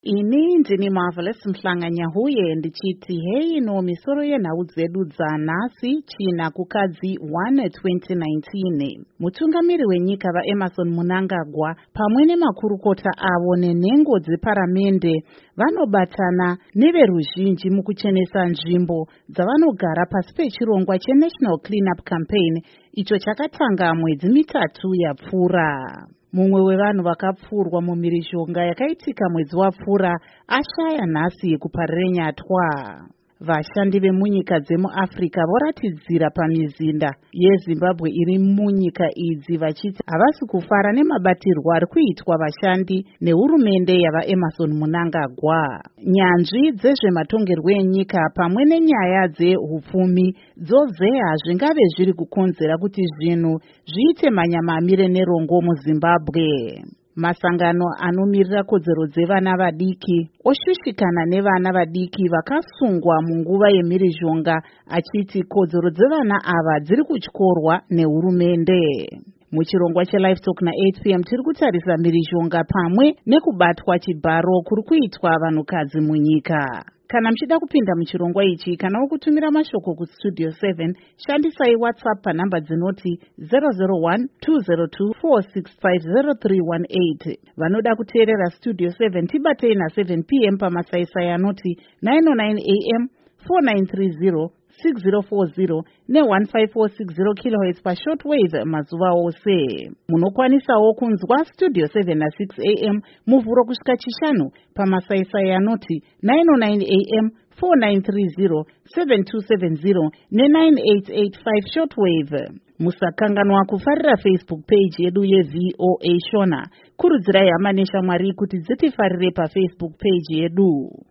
Ini ndini Marvelous Mhlanganyahuye ndichiti hei no misoro yenhau dzedu dzanhasi china kukadzi 1 2019. Mutungamiri wenyika vaEmmerson Mnangagwa pamwe nemakurukota avo nenhengo dzeparamende vanobatana neveruzhinji mukuchenesa nzvimbo dzavanogara pasi pechirongwa cheNational Cleanup Campaign icho chakatanga mwedzi mitatu yapfuura. Mumwe wevanhu vakapfurwa mumhirizhonga yakaitika mwedzi wapfuura ashaya nhasi yekuparirenyatwa. Vashandi vemunyika dzemuAfrica voratidzira pamizinda yeZimbabwe iri munyika idzi vachiti havasi kufara nemabatirwo ari kuitwa vashandi nehurumende yavaEmmerson Mnangagwa. Nyanzvi dzezvematongerwo enyika pamwe nenyaya dzehupfumi dzozeya zvingave zviri kukonzera kuti zvinhu zviite manyamamire nerongo muZimbabwe. Masangano anomirira kodzero dzevana vadiki oshushikana nevana vadiki vakasungwa munguva yemhirizhonga achiti kodzero dzevana ava dziri kutyorwa nehurumende. Muchirongwa cheLivetalk na8 PM tiri kutarisa mhirizhonga pamwe nekubatwa chibharo kuri kuitwa vanhukadzi munyika. Kana mchida kupinda muchirongwa ichi kana kutumira mashoko kustudio 7 shandisai WhatsApp panhamba dzinoti 001-202-465-0318. Vanoda kuteerera Studio 7 tibatei na7 PM pamasaisai anoti 909 AM 4930 6040 ne-15460 kHz pashortwave mazuva ose. Munokwanisawo kunzwa Studio 7 na6 AM muvhuro kusvika chishanu pamasaisai anoti 909 AM 4930 7270 ne-9885 shortwave. Musakanganwa kufarira Facebook page yedu yeVOA Shona. Kurudzirai hama neshamwari kuti dzitifarire paFacebook page yedu.